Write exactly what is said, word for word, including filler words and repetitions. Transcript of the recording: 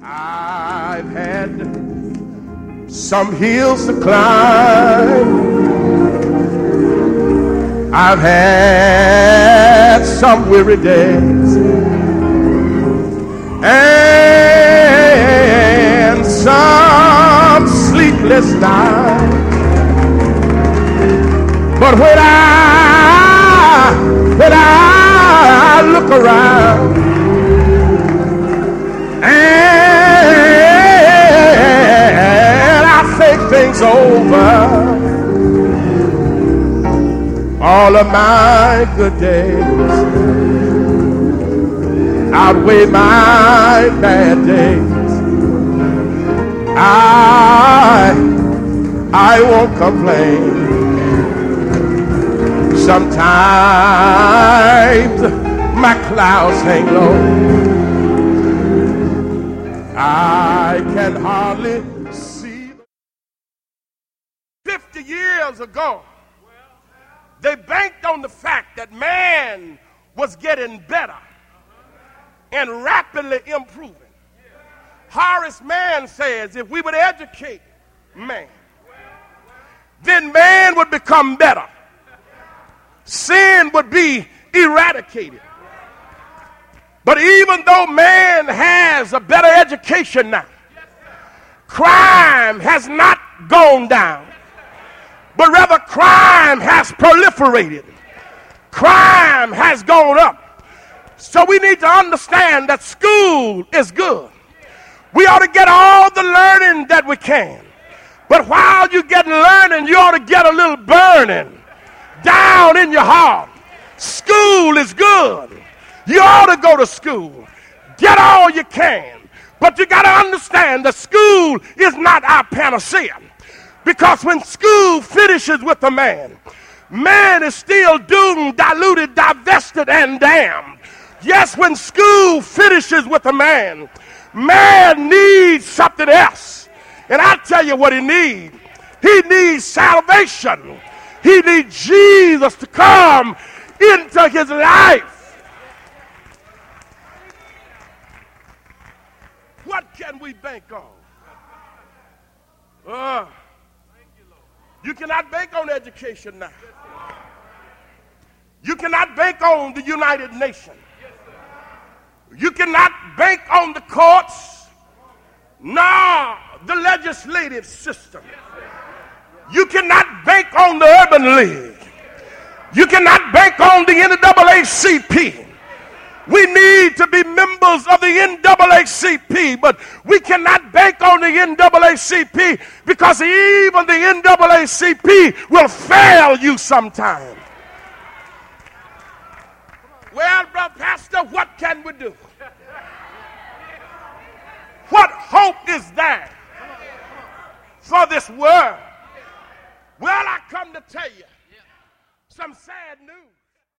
I've had some hills to climb. I've had some weary days and some sleepless nights. But when I, when I look around and I think things over, all of my good days outweigh my bad days. I, I won't complain. Sometimes my clouds hang low. I can hardly see. Fifty years ago, they banked on the fact that man was getting better and rapidly improving. Horace Mann says if we would educate man, then man would become better. Sin would be eradicated. But even though man has a better education now, crime has not gone down, but rather crime has proliferated. Crime has gone up. So we need to understand that school is good. We ought to get all the learning that we can. But while you're getting learning, you ought to get a little burning down in your heart. School is good. You ought to go to school. Get all you can. But you got to understand that school is not our panacea. Because when school finishes with a man, man is still doomed, diluted, divested, and damned. Yes, when school finishes with a man, man needs something else. And I tell you what he needs. He needs salvation. He needs Jesus to come into his life. What can we bank on? Uh, you cannot bank on education now. You cannot bank on the United Nations. You cannot bank on the courts, nor the legislative system. You cannot bank on the Urban League. You cannot bank on the N double A C P. We need to be members of the N double A C P, but we cannot bank on the N double A C P because even the N double A C P will fail you sometime. Well, brother pastor, what can we do? What hope is there for this world? Well, I come to tell you some sad news.